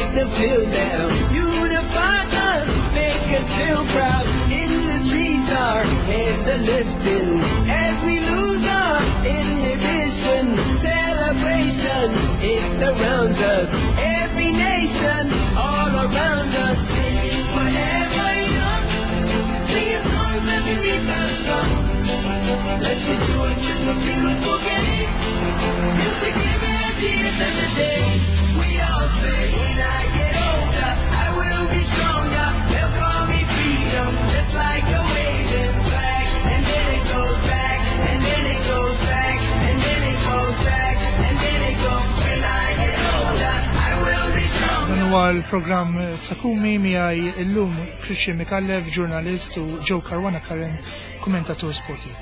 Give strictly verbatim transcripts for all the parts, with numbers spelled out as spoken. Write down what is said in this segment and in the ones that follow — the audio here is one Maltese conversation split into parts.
take the field down. Unify us, make us feel proud. In the streets our heads are lifting as we lose our inhibition. Celebration, it surrounds us. Every nation, all around us. Sing forever young, singing songs underneath the sun. Let's rejoice in the beautiful game, and together at the end of the day, we all say, when I get older, I will be stronger. They'll call me freedom, just like a waving flag. And then it goes back, and then it goes back, and then it goes back, and then it goes. When I get older, I will be stronger. Dan huwa l-programm Sakumi miegħi illum Christian Mikallev, ġurnalist, u Joe Caruana Karen, kommentatur sportiv.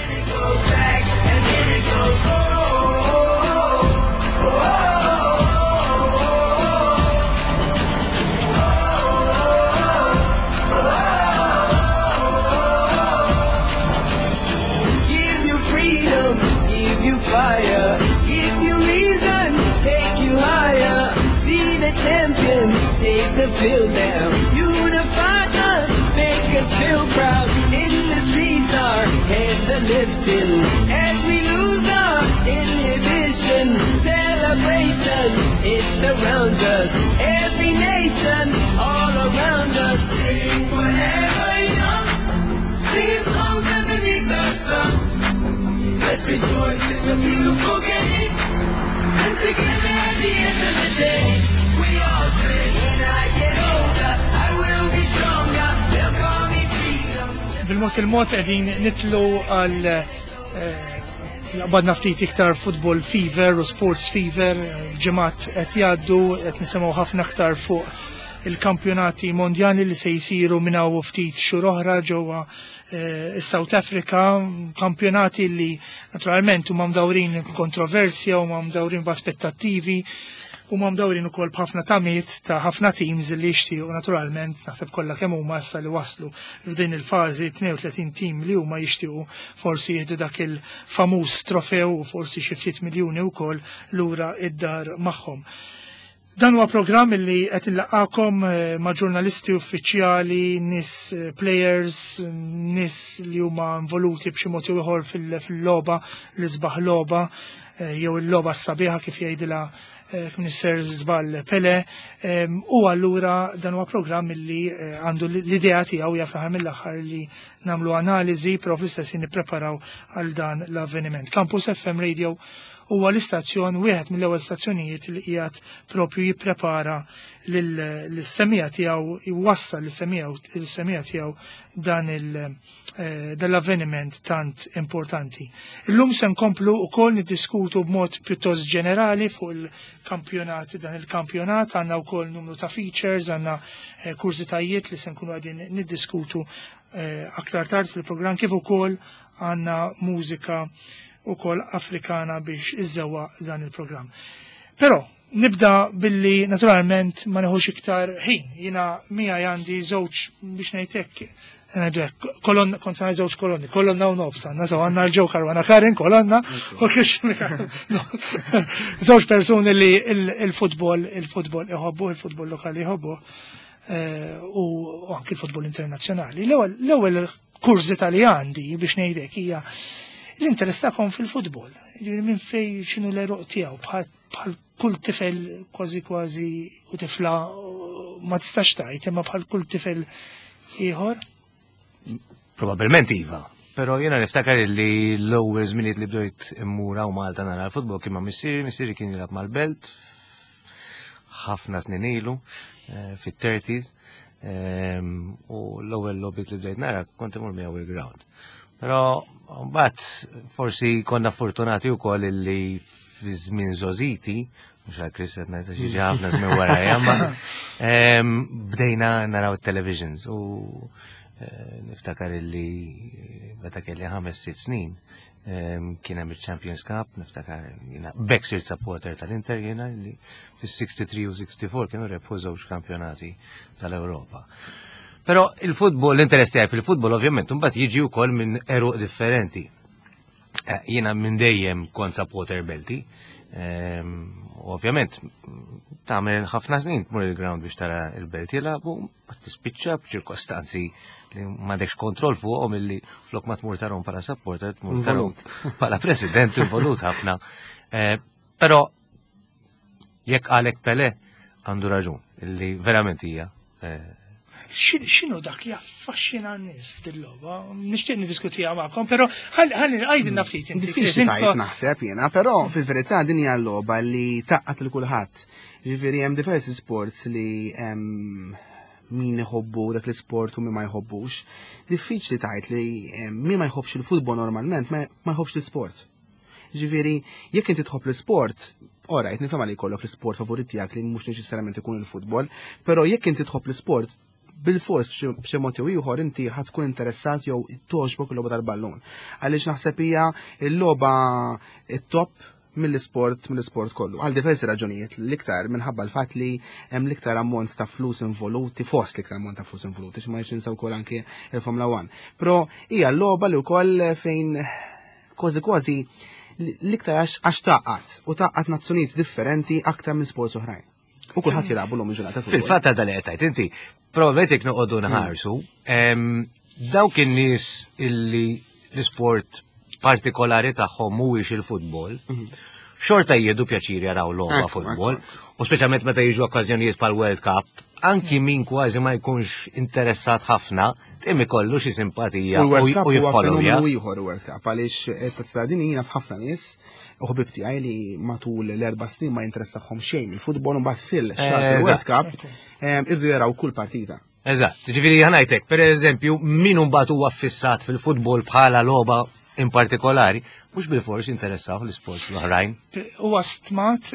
Fire, give you reason, take you higher. See the champions take the field down. Unify us, make us feel proud. In the streets our heads are lifting as we lose our inhibition. Celebration, it surrounds us. Every nation, all around us. Sing forever young, singing songs underneath the sun. Let's rejoice in the beautiful game, and together at the end of the day, we all say, when I get older, I will be stronger. They'll call me freedom. Bil-mod il-mod qegħdin nitlu għal badna ftit iktar football fever u sports fever, ġimgħat qed jgħaddu qed nisimgħu ħafna aktar fuq il-kampjonati mondjali li se jsiru minn hawn ftit xhur oħra ġewwa South Africa, kampjonati li naturalment huma mdawrin kontroversja, huma mdawrin b'aspettattivi, huma mdawrin ukoll b'ħafna tamiet ta' ħafna teams li jixtiequ naturalment naħseb kollha kemm huma issa li waslu f'din il-fażi tnejn u tletin tim li huma jixtiequ forsi jieħdu dak il-famuż trofew u forsi xi ftit miljuni wkoll lura id-dar magħhom. Dan huwa programm li qed inlaqgħakom ma' ġurnalisti uffiċjali, nies players, nies li huma involuti b'xi mod ieħor fil-logħba, l-isbaħ logħba, jew il-logħba s-sabiħa kif jgħidilha Minister Żball Pele, u allura dan huwa programm li għandu l-idea tiegħu hija fl-aħħar mill-aħħar li nagħmlu analiżi però fl-istess nippreparaw għal dan l-avveniment. Campus F M Radio huwa l-istazzjon wieħed mill-ewwel stazzjonijiet li qiegħed propju jipprepara lis-semija tiegħu iwassal lis-semija tiegħu dan l-avveniment tant importanti. Illum se nkomplu wkoll niddiskutu b'mod pjuttost ġenerali fuq il-kampjonat dan il-kampjonat, għandna wkoll numru ta' features, għandna kurzitajiet li se nkunu qegħdin niddiskutu aktar tard fil-programm kif ukoll għandna mużika ukoll Afrikana biex iżewwa dan il-programm. Però nibda billi naturalment ma neħux iktar ħin. Jiena miegħi għandi żewġ biex ngħid hekk kolonna kont ngħid żewġ kolonni, kolonna u nofs għandna sew għandna l-Joe Caruana Karen kolonna u żewġ persuni li l-futbol il-futbol iħobbu, il-futbol lokali iħobbu u anke il-futbol internazzjonali. L-ewwel kurzita li għandi biex ngħidlek hija l-interess tagħkom fil-futbol. Minn fejn x'inhu l-eruq tiegħu bħal kull tifel kważi kważi u tifla ma tistax tgħid imma bħal kull tifel ieħor? Probabbilment iva, però jiena niftakar li l-ewwel żminijiet li bdejt immur hawn Malta nara l-futbol kien ma' missieri, missieri kien jilgħab mal-Belt ħafna snin ilu fit-thirties u l-ewwel logħbiet li bdejt nara kont imur miegħu il-ground. Però mbagħad forsi konna fortunati wkoll illi fi żmien Żożiti, mhux għal Chris qed ngħid xi ħafna żmien warajja, ma bdejna naraw it-televisions u niftakar illi meta kelli ħames sitt snin kien hemm il-Champions Cup, niftakar jiena bekk sirt supporter tal-Inter jiena li fis-sixty-three u sixty-four kienu rebħu żewġ kampjonati tal-Ewropa. Però il-futbol, l-interess tiegħi fil-futbol ovvjament imbagħad jiġi wkoll minn eruq differenti. Jiena minn dejjem kont supporter Belti, Ovvjament, tagħmel ħafna snin tmur il-ground biex tara il-belt jilagħbu, ma tispiċċa b'ċirkostanzi li m'għandekx kontroll fuqhom illi flok ma tmur tarhom bħala supporter, tmur tarhom bħala president involut ħafna. Però jekk għalek Pele għandu raġun, illi verament hija. X'inhu dak li affaxxina n-nies f'dil-logħba? Nixtieq niddiskutija magħkom, però ħalli ngħidilna ftit inti. Diffiċli tajt naħseb jiena, però fil-verità din hija l-logħba li taqqat lil kulħadd. Jiġifieri hemm diversi sports li hemm min iħobbu dak l-isport u min ma jħobbux. Diffiċli tajt li min ma jħobbx il-futbol normalment ma jħobbx l-isport. Jiġifieri jekk inti tħobb l-isport, orajt nifhem li jkollok l-isport favorit tiegħek li mhux neċessarjament ikun il-futbol, però jekk inti tħobb l-isport bil-fors b'xi mod jew ieħor inti ħadd tkun interessat jew toġbok il-logħba tal-ballun. Għaliex naħseb hija l-logħba t-top mill-isport mill-isport kollu. Għal diversi raġunijiet l-iktar minħabba l-fatt li hemm l-iktar ammont ta' flus involuti, fost l-iktar ammont ta' flus involuti, x'ma jinsaw wkoll anke il-Formula One. Però hija l-logħba li wkoll fejn kważi kważi l-iktar għax taqqat u taqqat nazzjonijiet differenti aktar minn sports oħrajn. U kulħadd jilagħbu l-lum il-ġurnata. Fil-fatt ta' li qed inti, probabbilment jekk noqogħdu nħarsu, dawk in-nies illi l-isport partikolari tagħhom mhuwiex il-futbol, xorta jiedu pjaċir jaraw logħba futbol, u speċjalment meta jiġu okkażjonijiet bħal-World Cup, anki min kważi ma jkunx interessat ħafna, tim ikollu xi simpatija u jiffollowja. U ieħor World Cup għaliex qed tistadini jiena f'ħafna nies u ħbib tiegħi li matul l-erba' snin ma jinteressahom xejn il-futbol u mbagħad fil-World Cup irdu jaraw kull partita. Eżatt, ġifieri ħanajtek, pereżempju, min imbagħad huwa affissat fil-futbol bħala logħba in partikolari, mhux bil-fors interessaw l-isports l-oħrajn. Huwa stmat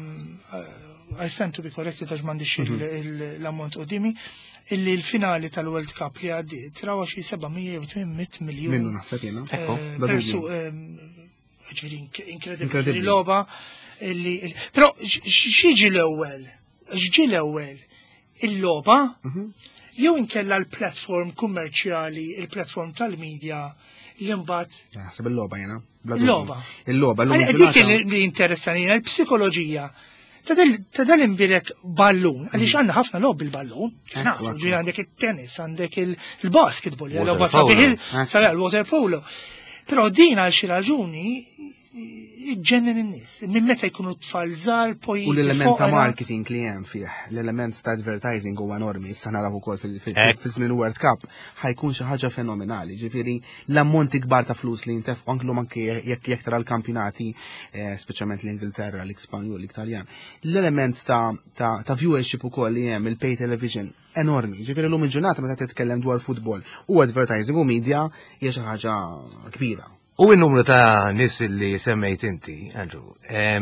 I stand to be corrected għax m'għandix l-ammont qudiemi, illi l-finali tal-World Cup li għaddiet rawa xi sebgħmija jew tminmit miljun. Minnu naħseb jiena. Persu ġifieri inkredibbli logħba illi. Però x'jiġi l-ewwel? X'ġi l-ewwel? Il-logħba jew inkella l-platform kummerċjali, il-platform tal-medja li mbagħad. Naħseb il-logħba jiena. Il-logħba. Il-logħba dik li interessani l-psikoloġija. Ta' dal-imbirek ballun, għaliex għandna ħafna lob bil-ballun, nafu, ġiri għandek il-tennis, għandek il-basketball, l-logħba sabiħ il-water polo. Però din għal xi raġuni ġennen in-nies. Minn meta jkunu tfal żgħar poi. U l-element ta' marketing li hemm fih, l-element ta' advertising huwa enormi, issa naraw ukoll fil-żmien World Cup ħajkun xi ħaġa fenomenali. Ġifieri l-ammonti kbar ta' flus li jintefqu anke anke jekk jekk tara l-kampjonati, speċjalment l-Ingilterra, l-Ispanjol, l-Italjan. L-element ta' viewership ukoll li hemm il-pay television enormi. Ġifieri l-lum il-ġurnata meta titkellem dwar futbol u advertising u media hija xi ħaġa kbira. U n-numru ta' nis li semmejt inti, Andrew,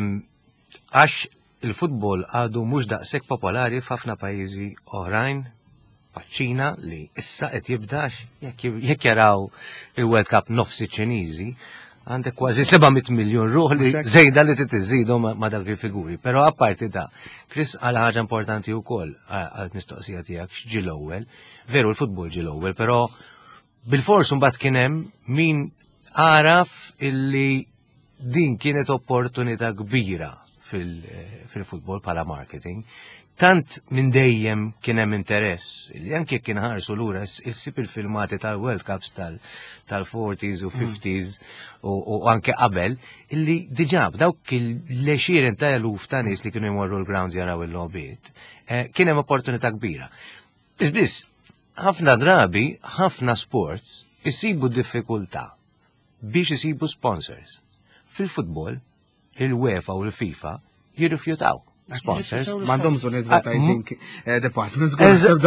għax il-futbol għadu mhux daqshekk popolari f'ħafna pajjiżi oħrajn, paċ-Ċina li issa qed jibdax jekk jaraw il-World Cup nofsi Ċiniżi, għandek kważi sebgħmit miljun ruħ li żejda li titiżidu ma' dak il-figuri. Però apparti da, Chris għal ħaġa importanti wkoll għall-mistoqsija tiegħek x'ġi l-ewwel, veru l-futbol ġi l-ewwel, però bil-fors mbagħad kien hemm min għaraf illi din kienet opportunità kbira fil-futbol pala marketing. Tant minn dejjem kien hemm interess, li anke kien ħarsu lura issib il-filmati tal-World Cups tal-forties u fifties u anke qabel, illi diġà dawk il-lexieren ta' eluf ta' nies li kienu jmorru l-grounds jaraw il-logħbiet, kien hemm opportunità kbira. Biss biss, ħafna drabi, ħafna sports isibu diffikultà biex isibu sponsors. Fil-futbol, il-UEFA u l-FIFA jirrifjutaw sponsors. M'għandhom bżonn advertising departments.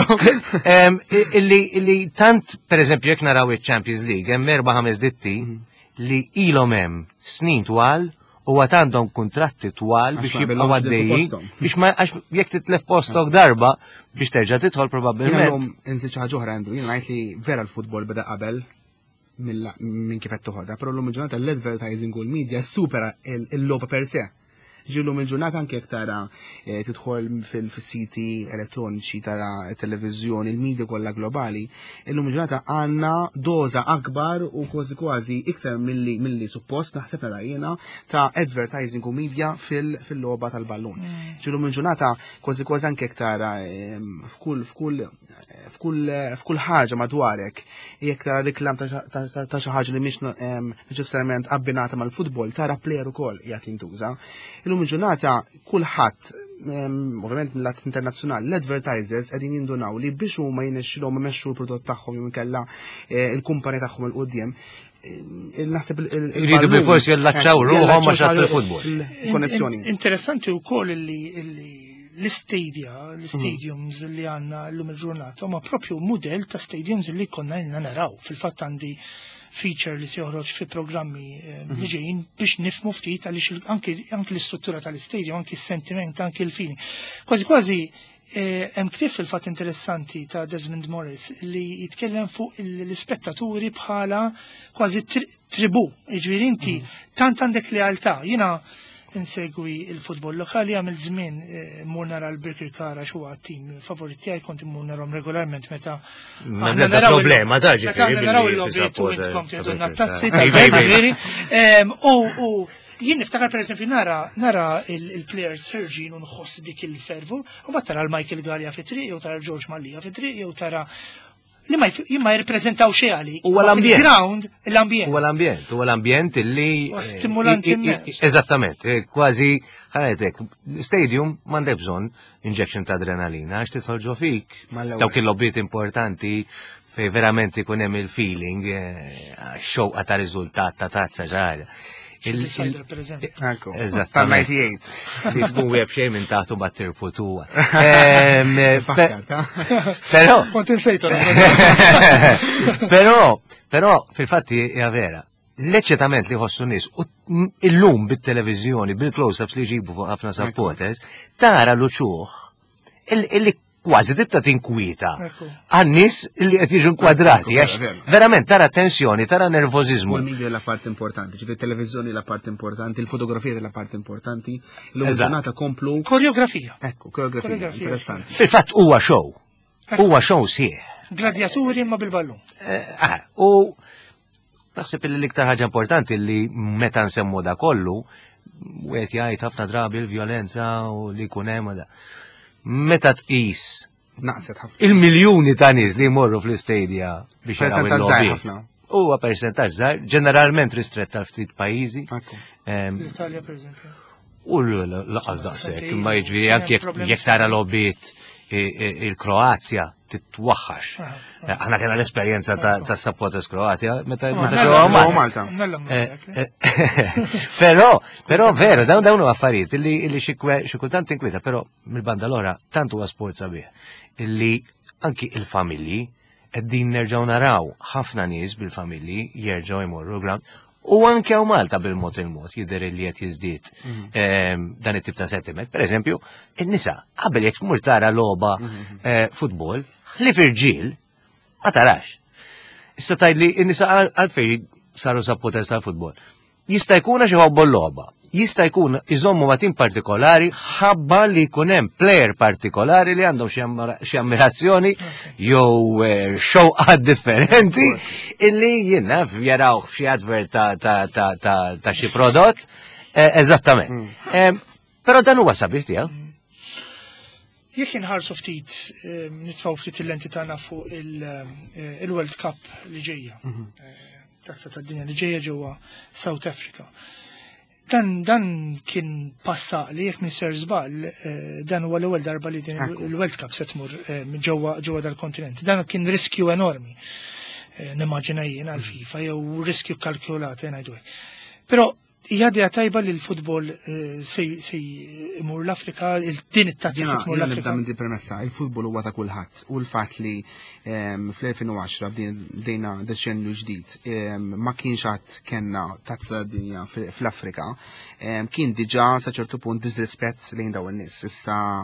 Illi tant, per eżempju, jekk naraw il-Champions League, hemm erba' ħames ditti li ilhom hemm snin twal u għat għandhom kontratti twal biex jibqgħu għaddejjin biex ma jekk titlef postok darba biex terġa' tidħol probabbilment. Inżid xi ħaġa oħra għandu, jien ngħid li vera l-futbol beda qabel minn kif qed toħodha, però l-lum il-ġurnata l-advertising u l-media supera il-logħba per se. Ġillum il-ġurnata anke jekk tara tidħol fil-siti elettroniċi tara televizjoni, il-medja kollha globali, illum il-ġurnata għandna doża akbar u kważi kważi iktar milli milli suppost naħseb nara jiena ta' advertising u media fil-logħba tal-ballun. Ġillum il-ġurnata kważi kważi anke jekk tara f'kull f'kull f'kull f'kull ħaġa madwarek jekk tara riklam ta' xi ħaġa li mhix neċessarjament abbinata mal-futbol tara plejer ukoll qiegħed jintuża. Illum il-ġurnata kulħadd ovvjament mill-lat internazzjonali l-advertisers qegħdin jindunaw li biex huma jinexxilhom imexxu l-prodott tagħhom jew inkella il-kumpani tagħhom il qudiem naħseb Iridu bil-forsi jallaċċaw ruħhom ma' xatt il-futbol. Konnessjoni. Interessanti wkoll li l-istadja, l-stadiums li għandna llum il-ġurnata huma proprju mudell ta' stadiums li konna ilna naraw. Fil-fatt għandi feature li se joħroġ fi programmi li ġejjin biex nifmu ftit għaliex anke l-istruttura tal-istadium, anke s-sentiment, anke l-feeling. Kważi kważi hemm ktif fil-fatt interessanti ta' Desmond Morris li jitkellem fuq l-ispettaturi bħala kważi tribu. Jiġifieri inti tant għandek lealtà. Jiena insegwi il-futbol lokali għamil żmien mmur nara l-Birkir Kara xuwa tim favorit tiegħi kont immur narhom regolarment meta Meta problema ta' ġifieri. Naraw il-logħbiet u intkom tgħidu nattazzi tal-ġifieri. U jien niftakar pereżempju nara nara il-plejers ħerġin u nħoss dik il-fervu u mbagħad tara l-Michael Gallia fi triq jew tara l-George Mallija fi triq jew tara li ma jirrepreżentaw xejn għalik. Huwa l-ambjent. Ground, l-ambjent. Huwa l-ambjent, huwa l-ambjent illi stimulanti n-nies. Eżattament, kważi ħanetek, stadium m'għandek bżonn injection ta' adrenalina għax tidħol fik dawk il-lobbiet importanti fej verament ikun hemm il-feeling xewqa ta' riżultat ta' tazza ġara. Il-cider, per eżempju. Eżattament. Li tkun web xejn minn taħtu battir putuwa. Però. Kont insejtu. Però, però fil-fatti hija vera. L-eċċetament li ħossu nies u illum bit-televiżjoni, bil-close-ups li jġibu fuq ħafna supporters, tara l-uċuħ illi kważi tibta tinkwita għan-nies li qed jiġu nkwadrati għax verament tara tensjoni, tara nervożiżmu. Il-media la part importanti, ġifieri televizjoni la part importanti, il-fotografija la part importanti, l-ġurnata komplu. Koreografija. Ekku, koreografija, interessanti. Fil-fatt huwa show. Huwa show sieħ. Gladiaturi imma bil-ballun. U naħseb li l-iktar ħaġa importanti li meta nsemmu da kollu, wieħed jgħid ħafna drabi l-vjolenza u li jkun hemm da. Meta tqis naqset ħafna il-miljuni ta' nies li jmorru fl-istadja biex jaraw il-logħbiet. Huwa percentaġġ żgħar, ġeneralment ristrett tal ftit pajjiżi. L-Italja pereżempju. U laqas daqshekk, imma jiġifieri anke jekk tara logħbiet il-Kroazja titwaħħax. Aħna kena l-esperjenza ta' supporters Kroatja meta ġewwa Malta. Però, però veru, dawn dawn affarijiet illi xi kultant tinkwita, però mill-banda l-oħra tant huwa sport sabiħ illi anki il-familji qegħdin nerġgħu naraw ħafna nies bil-familji jerġgħu jmorru ground. U anke hawn Malta bil-mod il-mod jidher li qed jiżdied dan it-tip ta' sentiment. Pereżempju, in-nisa qabel jekk tmur tara logħba futbol li firġiel ma tarax. Issa tgħidli in-nisa għalfejn saru supporters tal-futbol. Jista' jkun għax iħobbu l-logħba. Jista' jkun iżommu ma' tim partikolari ħabba li jkun hemm plejer partikolari li għandhom xi ammirazzjoni jew xewqat differenti illi jiena jaraw f'xi advert ta' xi prodott eżattament. Però dan huwa sabiħ tiegħu. Jekk inħarsu ftit nitfgħu ftit il-lenti tagħna fuq il-World Cup li ġejja. Tazza tad-dinja li ġejja ġewwa South Africa. Dan dan kien passa li jekk miser żball dan huwa l-ewwel darba li din il-World Cup se tmur ġewwa ġewwa dal-kontinent. Dan kien riskju enormi. Nimmaġina jien għall-FIFA jew riskju kalkulat ngħidu hekk. Però hija idea tajba li l-futbol se jmur l-Afrika, din it-tazza se tmur l-Afrika. Nibda minn premessa, il-futbol huwa ta' kulħadd u l-fatt li fl-elfin u għaxra bdejna deċenju ġdid ma kienx għad kellna tazza dinja fl-Afrika, kien diġà sa ċertu punt disrispett lejn dawn in-nies. Issa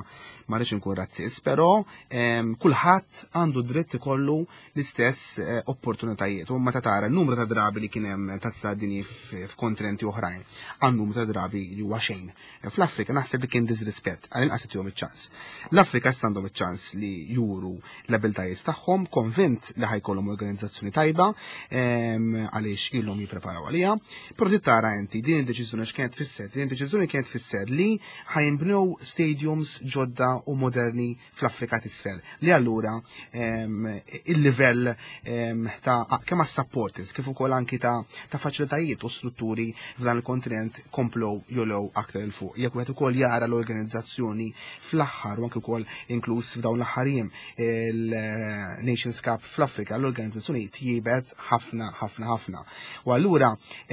ma rridx inkun razzist, però kulħadd għandu dritt ikollu l-istess opportunitajiet. U meta tara n-numru ta' drabi li kien hemm tazza dinji f'kontinenti oħrajn, għan numru ta' drabi li huwa xejn. Fl-Afrika naħseb li kien disrispett, għal-inqas itihom iċ-ċans. L-Afrika issa għandhom iċ-ċans li juru l-abiltajiet tagħhom, konvint li ħajkollhom organizzazzjoni tajba għaliex ilhom jippreparaw għaliha. Però di tara inti din id-deċiżjoni x'kienet tfisser? Din id-deċiżjoni kienet tfisser li ħajinbnew stadiums ġodda u moderni fl-Afrika t'isfel li allura il-livell ta' kemm għas-supporters kif ukoll anki ta' ta' faċilitajiet u strutturi f'dan il-kontinent komplow jolew aktar il fuq. Jekk wieħed ukoll jara l-organizzazzjoni fl-aħħar u anke wkoll inkluż f'dawn l-aħħar jiem il-Nations Cup fl-Afrika l-organizzazzjoni tjiebet ħafna ħafna ħafna. U allura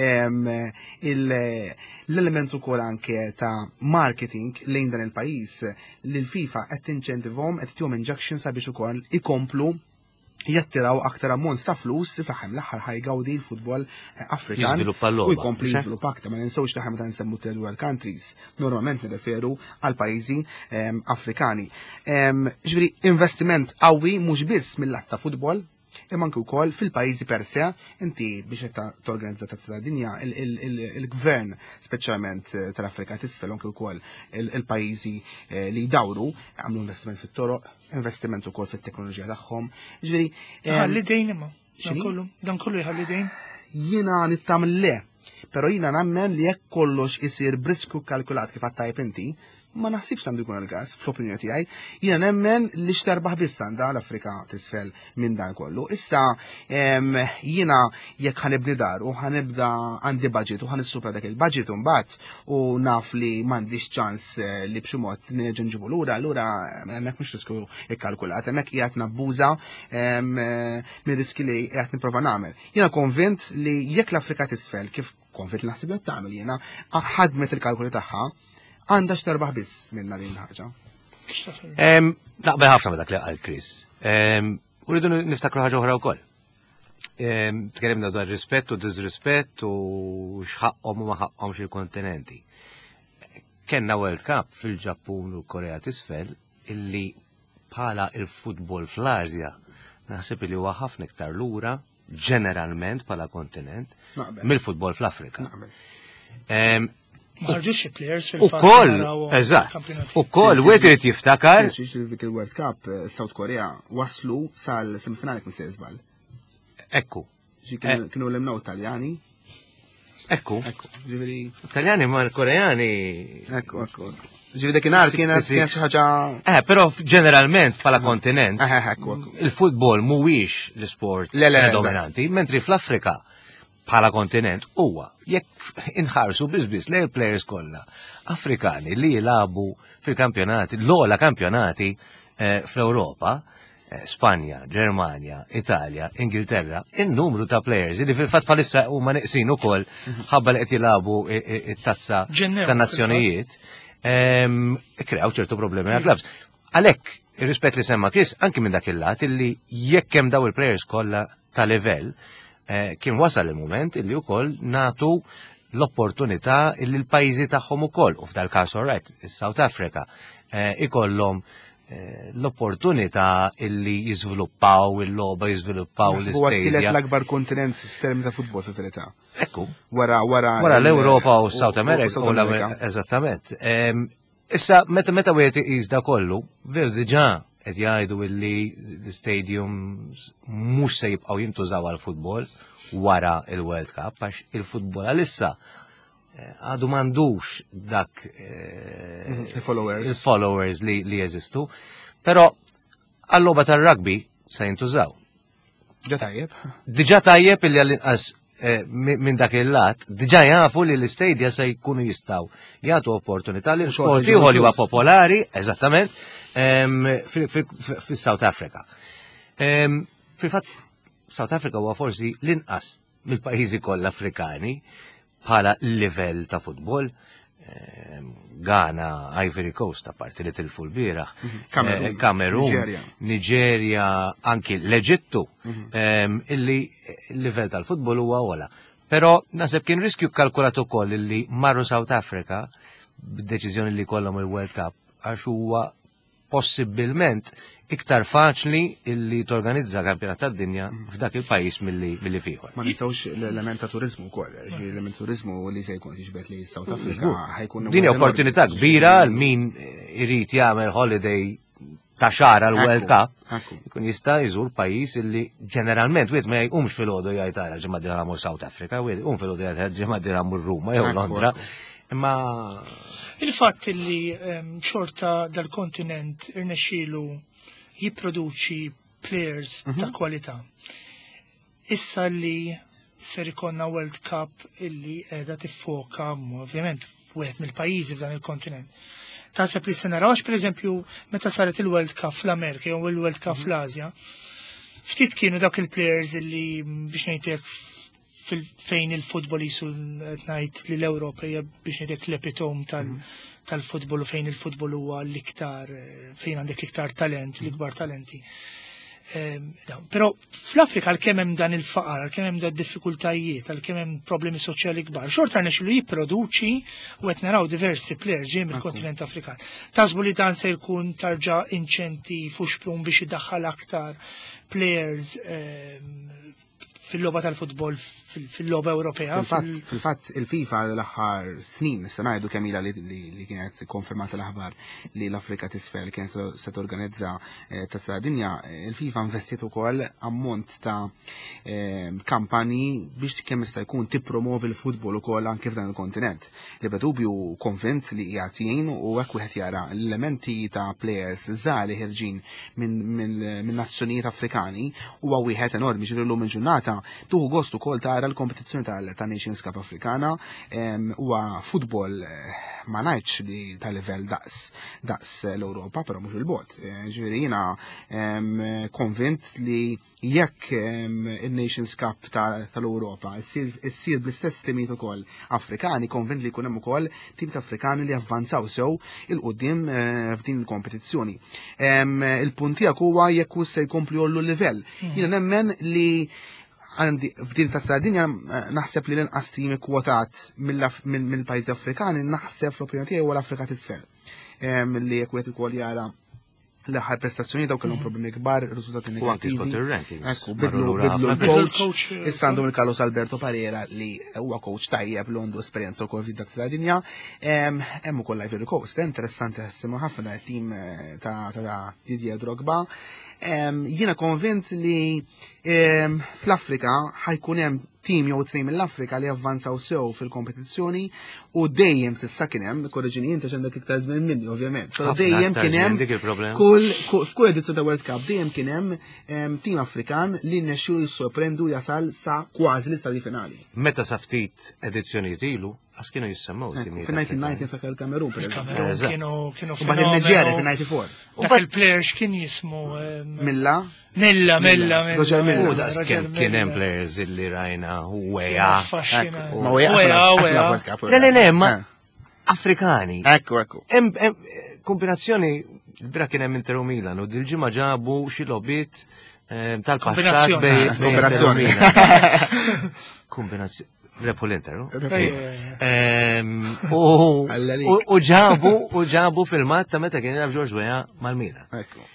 l-element ukoll anke ta' marketing lejn dan il-pajjiż li l-FIFA qed tinċentivhom qed tihom injection sabiex ukoll ikomplu jattiraw aktar ammont ta' flus fl-aħħar l-aħħar ħajgawdi l-futbol Afrikan u jkompli jiżviluppa aktar. Ma ninsewx li meta nsemmu third world countries, normalment nirreferu għal pajjiżi Afrikani. Ġifieri investiment qawwi mhux biss mill-lat ta' futbol, imma anke wkoll fil-pajjiżi per se, inti biex qed torganizza tazza dinja il-gvern speċjalment tal-Afrika t'isfel anke wkoll il-pajjiżi li jdawru għamlu investiment fit-toroq, investiment ukoll fit-teknoloġija tagħhom. Ġifieri ħalli dejn imma dan kollu, dan kollu jħalli dejn. Jiena nittamel le, però jiena nemmen li jekk kollox isir brisku kalkulat kif għattajb inti, ma naħsibx għandu jkun il-gas, fl-opinjoni tiegħi, jiena nemmen li xterbaħ biss għandha l-Afrika t'isfel minn dan kollu. Issa jiena jekk ħanibni dar u ħanibda għandi budget u ħanissupra dak il-budget imbagħad u naf li m'għandix ċans li b'xi mod nerġa' nġibu lura, allura hemmhekk mhux risku ikkalkulat, hemmhekk qiegħed nabbuża minn riski li qiegħed nipprova nagħmel. Jiena konvint li jekk l-Afrika t'isfel kif konvint li naħseb qed tagħmel jiena ħadmet il-kalkuli tagħha għandha xterbaħ biss minna din ħaġa. Naqbel ħafna ma dak li qal Chris. Uridu niftakru ħaġa oħra wkoll. Tkellimna dwar rispett u disrispett u x'ħaqhom u ma ħaqhomx il-kontinenti. Kenna World Cup fil-Ġappun u Korea t'isfel illi bħala il-futbol fl-Asja naħseb li huwa ħafna iktar lura ġeneralment bħala kontinent mill-futbol fl-Afrika. Marġux players U koll, eżatt, u koll, u għet jiftakar. Dik il-World Cup, South Korea waslu sal-semifinali kien se jizbal. Ekku. Kienu l-imnaw Taljani. Ekku. Taljani ma l-Koreani. Ekku, ekku. Ġivri dakinar kienet xaħġa. Eh, pero ġeneralment pala kontinent, il-futbol muwix l-sport dominanti, mentri fl-Afrika bħala kontinent huwa jekk inħarsu bizbis lej il-players kollha Afrikani li jilabu fil-kampjonati, l-ogħla kampjonati fl-Ewropa, Spanja, Ġermanja, Italja, Ingilterra, in-numru ta' players li fil-fatt bħalissa huma neqsin ukoll ħabba li qed jilabu it-tazza tan-nazzjonijiet, ikkrew ċertu problemi għal-klabs. Għalhekk ir-rispett li semma Chris anki minn dak il-lat illi jekk hemm daw il-players kollha ta' livell kien wasal il-moment illi wkoll natu l-opportunità illi l-pajjiżi tagħhom ukoll, u f'dal każ right, is-South Africa, ikollhom l-opportunità illi jiżviluppaw il-logħba, jiżviluppaw l-istadja. Huwa t-tielet l-akbar kontinent f'termini ta' futbol fil-verità. Ekku. Wara wara wara l-Ewropa u South America. Eżattament. Issa meta meta wieħed iqis da kollu, veru diġà qed jgħidu illi l-stadiums mhux se jibqgħu jintużaw għall-futbol wara il-World Cup għax il-futbol għalissa għadu m'għandux dak il-followers li jeżistu, però għall-logħba tar-rugby se jintużaw. Diġà tajjeb. Diġà tajjeb illi għall-inqas minn dak il-lat, diġà jafu li l-istadja se jkunu jistgħu jagħtu opportunità li l-sport ieħor huwa popolari, eżattament, fil-South Africa. Fil-fatt, South Africa huwa forsi l-inqas mill-pajjiżi kollha Afrikani bħala livell ta' futbol. Ghana, Ivory Coast, apparti li tilfu l-bira, Kamerun, Nigeria, anki l-Eġittu, illi l-livell tal-futbol huwa ola. Però naseb kien riskju kalkulat ukoll illi marru South Africa b'deċiżjoni li kollhom il-World Cup għax huwa possibilment iktar faċli illi torganizza kampjonat tad-dinja f'dak il-pajjiż milli milli fieħor. Ma ninsawx l-element ta' turizmu wkoll, l-element turizmu li se jkun jiġbed li South Africa ħajkun. Din opportunità kbira għal min irid jagħmel holiday ta' xara l-World Cup, jkun jista' jżur pajjiż illi ġeneralment wieħed ma jqumx fil-għodu jgħid ara ġimgħa dira mur South Africa, wieħed jqum fil-għodu jgħid ġimgħa dira mur Ruma jew Londra. Imma il-fatt li xorta dal-kontinent irnexxielu jipproduċi players ta' kwalità. Issa li ser ikonna World Cup illi qiegħda tiffoka ovvjament wieħed mill-pajjiżi f'dan il-kontinent. Taħseb li se narawx pereżempju meta saret il-World Cup fl-Amerika jew il-World Cup fl-Asja, ftit kienu dak il-players illi biex ngħidlek fejn il-futbol jisu ngħid li l-Ewropa hija biex ngħidlek l-epitom tal-futbol u fejn il-futbol huwa l-iktar fejn għandek l-iktar talent, l-ikbar talenti. Però fl-Afrika għalkemm hemm dan il-faqar, għalkemm hemm dan diffikultajiet, għalkemm hemm problemi soċjali kbar, xorta rnexxielu jipproduċi u qed naraw diversi players ġej mill-kontinent Afrikan. Taħsbu li dan se jkun tarġa' inċentiv u xprun biex idaħħal aktar players fil-logħba tal-futbol fil-logħba Ewropea. Fil-fatt il-FIFA l-aħħar snin issa ngħidu kemm ilha li kienet konfermata l-aħbar li l-Afrika t'isfel kien se torganizza tas dinja, il-FIFA investiet ukoll ammont ta' kampanji biex kemm jista' jkun tippromovi l-futbol ukoll anke f'dan il-kontinent. Li Bedubju konvint li qiegħed jgħin u hekk wieħed jara l-elementi ta' players żgħar li ħerġin minn nazzjonijiet Afrikani huwa wieħed enormi ġifieri llum il-ġurnata tuħu gost ukoll tara l-kompetizzjoni ta' Nations Cup Afrikana huwa futbol ma ngħidx li ta' livell daqs daqs l-Ewropa, però mhux il-bot. Ġifieri jiena konvint li jekk il-Nations Cup tal-Ewropa issir bl-istess timiet ukoll Afrikani, konvint li jkun hemm ukoll tim ta' Afrikani li avvanzaw sew il-qudiem f'din il-kompetizzjoni. Il-punt tiegħek huwa jekk hu se jkompli jollu l-livell. Jiena nemmen li għandi f'din ta' Sardinja naħseb li l-inqas timi kwotat mill-pajjiżi Afrikani naħseb fl-opinjoni tiegħi huwa l-Afrika t'isfel. Li jekk wieħed ukoll jara l-aħħar prestazzjoni daw kellhom problemi kbar, riżultati negattivi. U anke skont ir-rankings. Ekku, bidlu l-coach, issa għandhom il-Carlos Alberto Parera li huwa coach tajjeb li għandu esperjenza wkoll f'din ta' Sardinja. Hemm ukoll Ivory Coast, interessanti ħassimu ħafna tim ta' Didier Drogba. Jiena konvint li fl-Afrika ħajkun hemm tim jew tnejn mill-Afrika li avvanzaw sew fil-kompetizzjoni u dejjem s'issa kien hemm, korreġini inti x'għandek iktar żmien minni ovvjament. Dejjem kien hemm kull f'kull edizzjoni ta' World Cup dejjem kien hemm tim Afrikan li nnexxu jissorprendu jasal sa kważi l-istadji finali. Meta sa ftit edizzjonijiet ilu għas kienu jissemmaw timijiet. Fin-nineteen ninety f'dak il-Kamerun Il-Kamerun kienu kienu u bad il-Niġerja fin-ninety-four. Dak il-players kien jismu Milla Milla, Milla, Roger Milla. U da kien hemm players illi rajna u weja. Ma weja. Le le le, ma Afrikani. Ekku, ekku. Hemm kombinazzjoni il-bira kien hemm Inter u Milan u dil-ġimgħa ġabu xi logħbiet tal-passat bej Kombinazzjoni. Kombinazzjoni. Repu l-Inter, u ġabu, u ġabu fil-mat ta' meta kien jilab George Weah mal-Milan.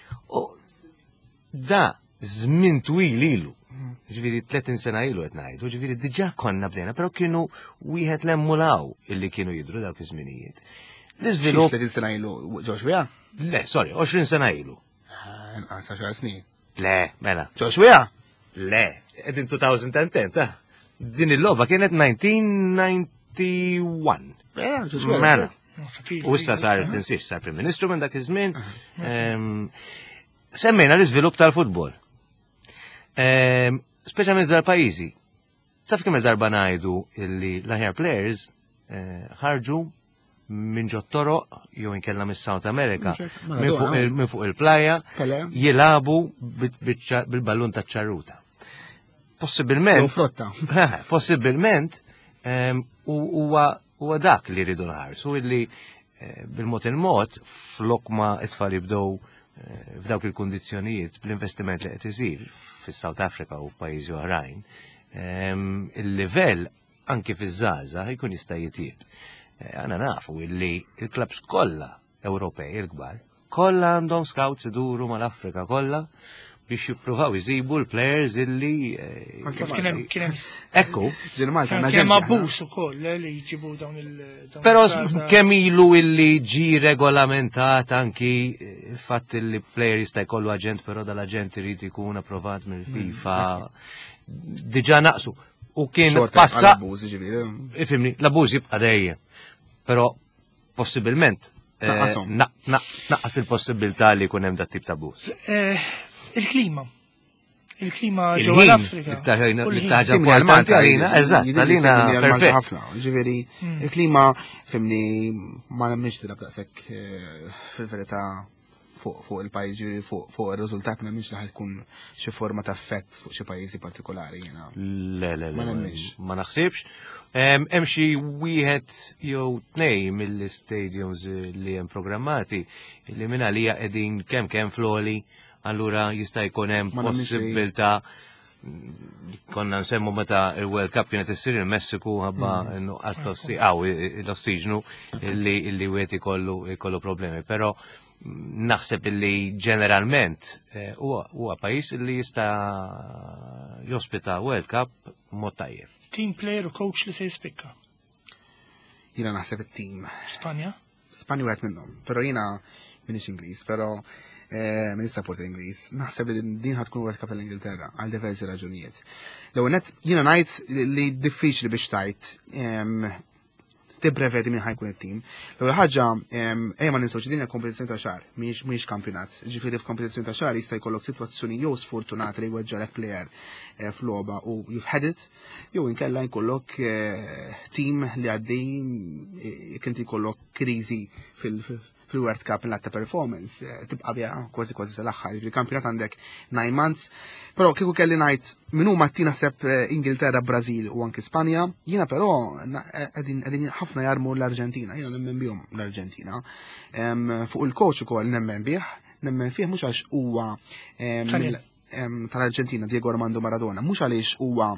Da, żmien twil ilu, ġviri tletin sena ilu qed ngħidu, ġviri diġà konna bdejna, però kienu wieħed l-emmulaw illi kienu jidru dawk iż-żminijiet. L-iżvilupp tletin sena ilu George Weah? Le, sorry, għoxrin sena ilu. Inqas għaxar snin. Le, mela. George Weah? Le, edin two thousand ten, ta' din il-logħba kienet nineteen ninety-one. Mela. U issa sar tinsiex sar Prim Ministru minn dak iż-żmien. Semmejna l-iżvilupp tal-futbol. Speċjalment dal-pajjiżi. Taf kemm il-darba ngħidu illi l-aħjar players ħarġu minn ġottoro jew inkella mis-South America minn fuq il-playa jilabu bil-ballun taċ-ċarruta. Possibilment. Possibilment huwa dak li rridu nħarsu illi bil-mod il-mod flok ma it-tfal jibdew f'dawk il-kundizzjonijiet bl-investiment li qed isir fis-South Africa u f'pajjiżi oħrajn, il-livell anke fiż-żgħażagħ jkun jista' jitjieb. Għana nafu illi il-klabs kollha Ewropej il-kbar kollha għandhom scouts iduru mal-Afrika kollha biex jippruvaw jżibu l-players illi Kif kien hemm kien hemm ekku. Ġil Malta kien hemm abbuż ukoll eh, li jġibu dawn il dawn Però il-fraża. kemm ilu illi ġi regolamentat anki fatt illi player jista' jkollu aġent però dal-aġent irid ikun approvat mill-FIFA. Diġà naqsu. U kien passa ifimni l-abbuż jibqa' dejjem. Però possibilment Tnaqqashom. naqqas il-possibilità li jkun hemm dat tip ta' abbuż. Eh, Il-klima. Il-klima ġewwa l-Afrika. U l-ħin. Ħaġa importanti għalina, eżatt, għalina perfett. ħafna. Ġifieri, il-klima fimni ma nemmix tilab daqshekk fil-verità fuq il-pajjiż ġifieri fuq ir-riżultat ma nemmix li ħajtkun xi forma ta' effett fuq xi pajjiżi partikolari jiena. Le, le, Ma le, nemmix. ma naħsibx. Hemm xi wieħed jew tnej mill-stadiums li hemm programmati li minn għalija qegħdin kemm kemm floli, allura jista' jkun hemm Ma nemmix li- possibilità konna nsemmu meta il-World Cup kienet issir il-Messiku ħabba nuqqas tossi għaw l-ossiġnu illi illi wieħed ikollu ikollu problemi, però naħseb illi ġeneralment eh, huwa huwa pajjiż illi jista' jospita World Cup mod tajjeb. Team player u coach li se jispikka. Jiena naħseb it-tim. Spanja? Spanja wieħed minnhom, però jiena minix Ingliż, però eh, min support Ingliż. Naħseb li din ħatkun World Cup l-Ingilterra għal diversi raġunijiet. L-ewwel nett jiena ngħid li diffiċli biex tajt em, tibbrevedi minn ħajkun it-tim. L-ewwel ħaġa ejja ma ninsewx din hija kompetizzjoni ta' xahar, mhijiex mhijiex kampjonat. Ġifieri f'kompetizzjoni ta' xahar jista' jkollok sitwazzjoni jew sfortunata li jweġġalek plejer eh, f'logħba u jifħedet, jew inkella jkollok eh, tim li għaddej jekk inti jkollok kriżi fil- fil-World Cup l-atta performance, eh, tibqa' biha kważi kważi sal-aħħar. Il-kampjonat għandek nine months, però kieku kelli ngħid min huma t-tina sepp Ingilterra, Brażil u anki Spanja, jiena però qegħdin qegħdin ħafna jarmu l-Arġentina, jiena nemmen bihom l-Arġentina. Em, Fuq il-coach ukoll nemmen bih, nemmen fih mhux għax huwa em, Taljan. em, tal-Arġentina Diego Armando Maradona, mhux għaliex huwa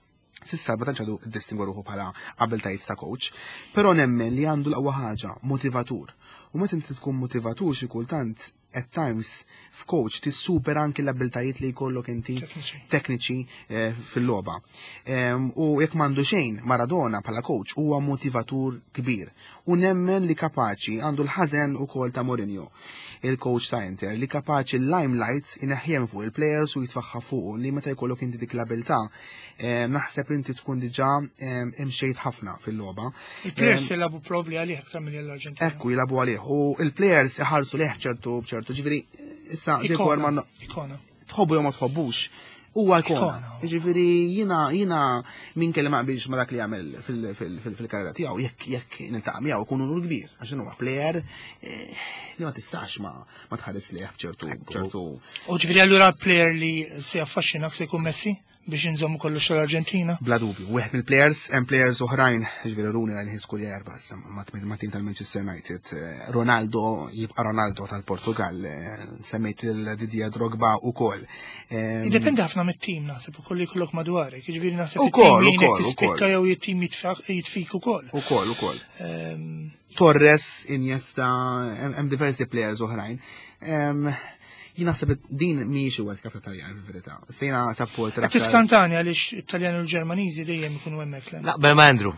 sissa ma tantx għadu distingu ruħu bħala abiltajiet ta' coach, però nemmen li għandu l-aqwa ħaġa, motivatur. U meta inti tkun motivatur xi kultant at times f'coach tissuper anke l-abiltajiet li jkollok inti Tekniċi. tekniċi eh, fil-logħba. Em, U jekk m'għandu xejn Maradona bħala coach huwa motivatur kbir. U nemmen li kapaċi għandu l-ħażen ukoll ta' Mourinho, il-coach ta' Inter, li kapaċi l-limelight ineħjem fuq il-players u jitfaħħa fuq li meta jkollok inti dik l-abilità em, naħseb inti tkun diġà em, imxejt ħafna fil-logħba. Il-players jilabu probabli għalih aktar mill l-Arġentina. Ekku jilabu għalih u il-players iħarsu leħ ċertu bċertu ġifiri issa Diego Ikona. Armando Ikona. tħobbu jew ma tħobbux. Huwa jkun. Ikona. Ġifiri jina jina min kelli ma biex ma dak li jagħmel fil-karriera tiegħu jekk jekk niltaqa' miegħu ikun unur kbir għax huwa plejer eh, li ma tistax ma ma tħares leħ ċertu ċertu U ġifieri allura player li se jaffaxxinak se jkun Messi biex inżommu kollox l-Arġentina. bla dubju. Wieħed mill-players hemm players oħrajn, ġifieri Rooney għal his career bas ma tim tal-Manchester United. Eh, Ronaldo jibqa' Ronaldo tal-Portugal, eh, semmejt il-Didier Drogba ukoll. Eh, Idependi ħafna mit-tim naħseb ukoll li jkollok madwarek, jiġifieri naħseb Ukoll, it-tim li ukoll, jnek tispikka ukoll. jew it-tim jitfaq- jitfik ukoll. Ukoll ukoll. Ehm, Torres, Iniesta, hemm hemm diversi players oħrajn. Em, Jien naħseb din mhijiex World Cup ta' Taljan fil-verità. Sejna support Qed tiskantani għaliex Italjan u l-Ġermaniżi dejjem ikunu hemmhekk le. Naqbel ma' Andrew.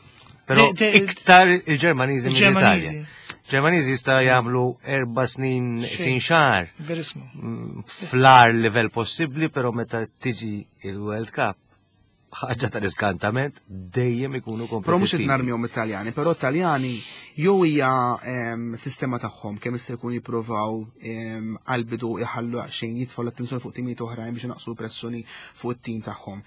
Però De- de- iktar il-Ġermaniżi mill-Italja. Il-Ġermaniżi. Ġermaniżi jista' jagħmlu erba' snin Xejn. sin xahar Verismu. mm, fl-ar livell possibbli, però meta tiġi il-World Cup ħaġa ta' riskantament dejjem ikunu Però mhux qed kompetittivi. narmihom it-Taljani, però Taljani jew hija em, sistema tagħhom kemm jista' jkun jippruvaw em, għal-bidu iħallu xejn jitfgħu l-attenzjoni fuq timijiet oħrajn biex naqsu l-pressjoni fuq it-tim tagħhom.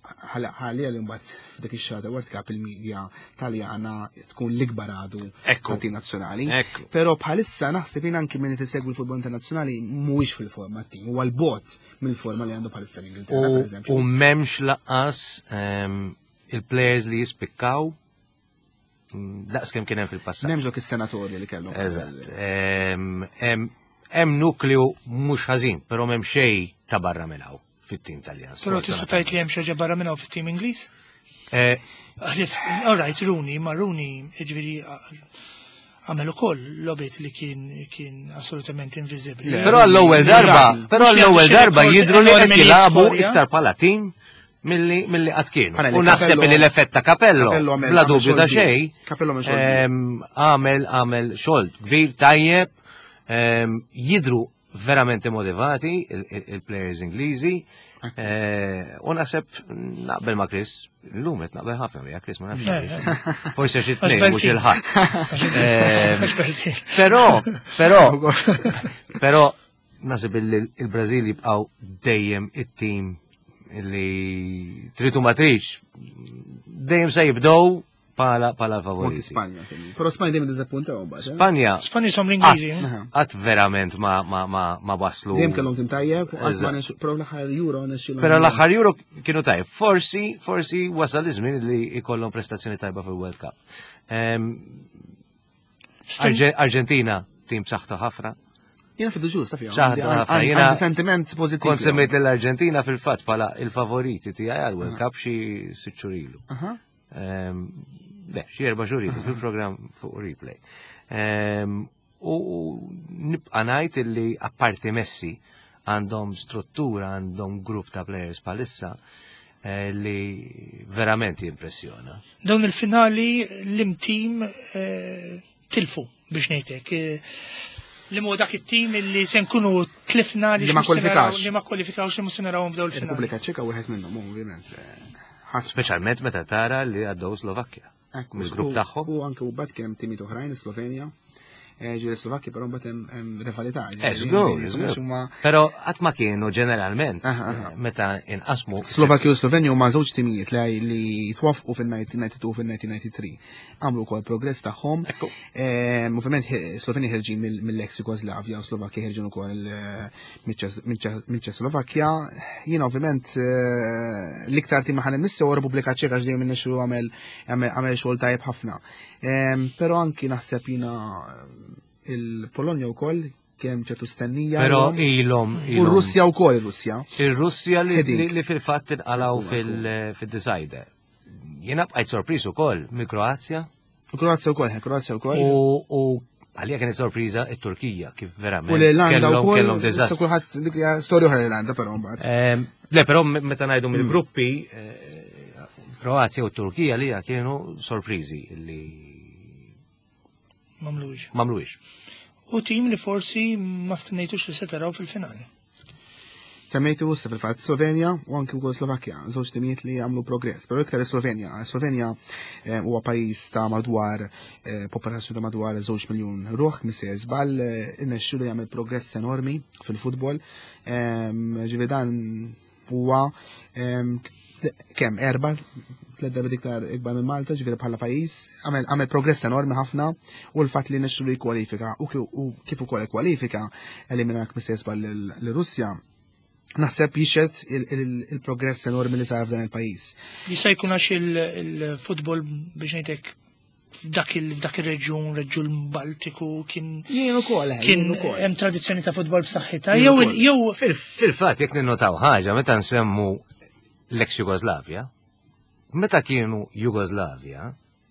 Ħalli għal imbagħad f'dik ix-xahar World Cup il-medja Taljana tkun l-ikbar għadu Ekku. tat-tim nazzjonali. Ekku. Però bħalissa naħseb jien anke min tisegwi l-futbol internazzjonali mhuwiex fil-forma t-tim, huwa l-bot mill-forma li għandu bħalissa l-Ingilterra U, pereżempju. u memx laqas em, il-players li jispikkaw mm, daqs kemm kien hemm fil-passat. M'hemmx dok is-senatorji li kellhom. Eżatt. Em, em, Hemm nukleu mhux ħażin, però m'hemm xejn ta' barra minnaw fit-tim Taljan. Però tista' tgħid li hemm xi ħaġa barra minnaw fit-tim Ingliż? Eh, Għalif, all right, Rooney, ma Rooney, ġifieri għamel ukoll lobit li kien kien assolutament inviżibbli. Però l-ewwel darba, però l-ewwel darba jidru li qed jilagħbu iktar bħala tim milli milli qatt kienu. U naħseb li l-effett ta' Capello, bla dubju ta' xejn, għamel għamel xogħol kbir tajjeb, jidru verament motivati il-plejers Ingliżi. U naħseb naqbel ma' Chris, l-lum qed naqbel ħafna miegħek Chris ma nafx. Forsi xi tnejn mhux il-ħadd. Però, però, però naħseb il-Brażil jibqgħu dejjem it-tim li tritu ma trix dejjem se jibdew pala pala favoriti. Spanja. Però Spanja dejjem diżappuntaw mbagħad. Spanja. Spanja som l-Ingliżi. Qatt verament ma ma ma ma waslu. Dejjem kellhom tim tajjeb, però l-aħħar Euro nexxilhom. Però l-aħħar Euro kienu tajjeb. Forsi forsi wasal iż-żmien li jkollhom prestazzjoni tajba fil-World Cup. Arġentina tim b'saħħta ħafna. Jena fidu ġust, tafja. Jena sentiment pozittiv. Kont semmejt l-Arġentina fil-fatt pala il-favoriti tiegħi għal World Cup xi sitt xurilu. Beh, xi erba' xurilu fil-programm fuq replay. U nibqa' ngħid illi apparti Messi għandhom struttura, għandhom grupp ta' players palissa li verament jimpressjona. Dawn il-finali l-imtim tilfu biex ngħidlek. Li mu dak it-tim li se nkunu tlifna li ma kwalifikawx li ma kwalifikawx li musin narawhom f'daw il-finali. Repubblika Ċeka wieħed minnhom ovvjament. Speċjalment meta tara li għaddew Slovakkja. Mill-grupp tagħhom. U anke mbagħad kien hemm timiet oħrajn Slovenja. Ġiri Slovakkja però mbagħad hemm rivalità. Però qatt ma kienu ġeneralment meta inqasmu. Slovakkja u Slovenja huma żewġ timijiet li twafqu fin-nineteen ninety-two u fin-nineteen ninety-three. Għamlu wkoll progress tagħhom. Ovvjament Slovenja ħerġin mill-ex Jugoslavja u Slovakkja ħerġin ukoll minn Ċekoslovakkja. Jiena ovvjament l-iktar tim ħanem nissew Repubblika Ċeka ġdejjem innexxu għamel xogħol tajjeb ħafna. Però anki naħseb jiena il-Polonja wkoll kemm ċertu stennija. Però ilhom u r-Russja wkoll ir-Russja. Ir-Russja li fil-fatt inqalgħu fil-decider. Jiena bqajt sorpriż ukoll mill-Kroazja. Kroazja wkoll, Kroazja wkoll. U għalija kienet sorpriża t-Turkija kif verament. U l-Irlanda wkoll. Issa kulħadd dik hija storja oħra l-Irlanda però mbagħad. Le, però meta ngħidu mill-gruppi Kroazja u Turkija li kienu sorpriżi li Mamluġ. Mamluġ. U tim li forsi ma stennejtux li se taraw fil-finali. Semmejtu wussa fil-fatt Slovenja u anki wkoll Slovakkja, żewġ timijiet li għamlu progress, però iktar Slovenja. Slovenja huwa pajjiż ta' madwar popolazzjoni ta' madwar żewġ miljun ruħ, misser żball, innexxu li jagħmel progress enormi fil-futbol. Ġifieri dan huwa kemm erba' tliet darbiet iktar ikbar minn Malta, ġifieri bħala pajjiż, għamel progress enormi ħafna u l-fatt li nexxu li jkwalifika u kif ukoll kwalifika eliminak misser żball l-Russja. Naħseb jixed il-progress enormi li sar f'dan il-pajjiż. Jista' jkun għax il-futbol biex ngħidlek f'dak ir-reġjun, reġjun Baltiku kien jien ukoll kien hemm tradizzjoni ta' futbol b'saħħitha jew jew fil-fatt jekk ninnotaw ħaġa meta nsemmu l-ex Jugoslavja, meta kienu Jugoslavja,